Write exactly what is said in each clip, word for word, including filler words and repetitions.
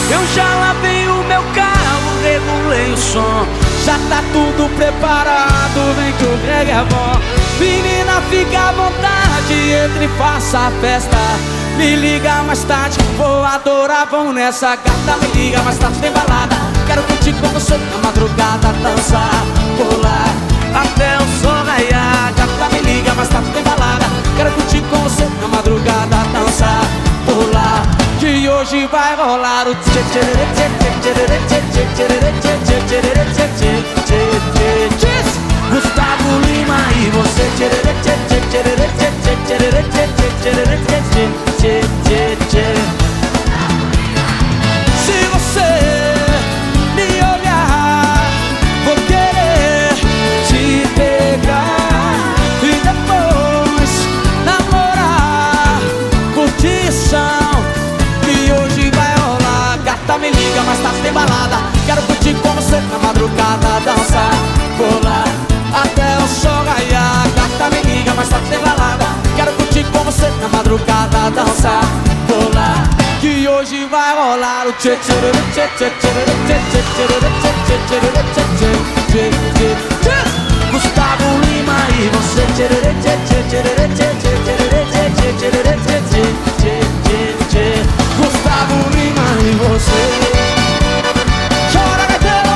Eu já lavei o meu carro, regulei o som, já tá tudo preparado, vem que o reggae é bom. Menina, fica à vontade, entre e faça a festa. Me liga mais tarde, vou adorar, vamos nessa. Gata, me liga mais tarde, tem balada. Quero curtir com você na madrugada, dançar, pular até o sol raiar. Gata, me liga mais tarde, tem balada. Quero curtir com você na madrugada, dançar, pular, que hoje vai rolar o tchê tchê tchê tchê tchê tchê tchê tchê tchê tchê tchê tchê tchê. Gustavo Lima e você tchê tchê tchê tchê tchê tchê tchê tchê tchê tchê tchê. Se você me olhar, vou querer te pegar e depois namorar, curtição, que hoje vai rolar. Gata, me liga, mais tarde tem balada. Quero curtir com você na madrugada, dançar, pular até o sol raiar. Gata, me liga, mais tarde tem balada. Quero curtir com você na madrugada, dançar, pular, que hoje vai rolar o tchê tchê tchê tchê tchê tchê tchê tchê tchê tchê tchê. Gustavo Lima e você tchê tchê tchê tchê tchê tchê tchê tchê tchê. Gustavo Lima e você. Chora, gaiteiro!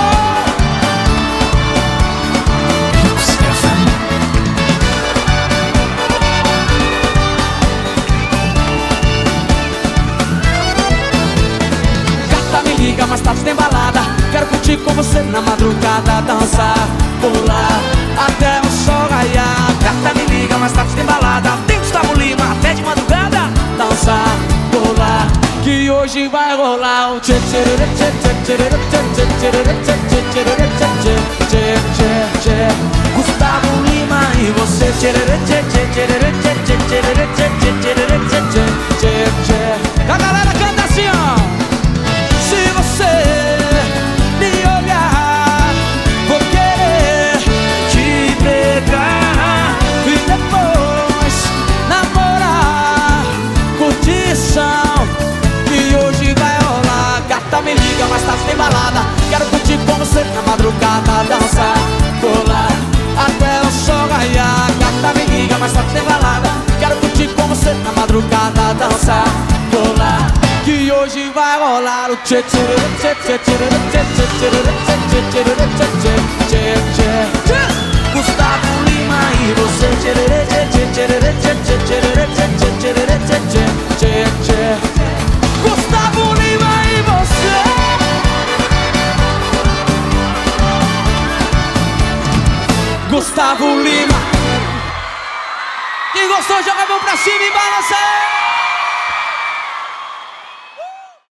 Liga, mais tarde tem balada. Quero curtir com você na madrugada, dançar, pular até o sol raiar. Gata, me liga, mais tarde tem balada. Tem Gustavo Lima até de madrugada, dançar, pular, que hoje vai rolar o tchê tchê tchê tchê tchê tchê tchê tchê tchê tchê tchê. Gustavo Lima e você tchê tchê tchê tchê tchê tchê tchê tchê tchê. A galera canta assim, ó. Se você me olhar, vou querer te pegar e depois namorar, curtição, que hoje vai rolar. Gata, me liga, mais tarde tem balada. Quero curtir com você na madrugada, dançar, pular até o sol raiar. Gata, me liga, mais tarde tem balada. Quero curtir com você na madrugada, dançar, pular, que hoje vai rolar o tchê tchê tchê tchê tchê tchê tchê tchê tchê tchê. Gustavo Lima e você tchê tchê tchê tchê tchê tchê tchê. Gustavo Lima e você. Gustavo Lima. Quem gostou, joga a mão pra cima e balança.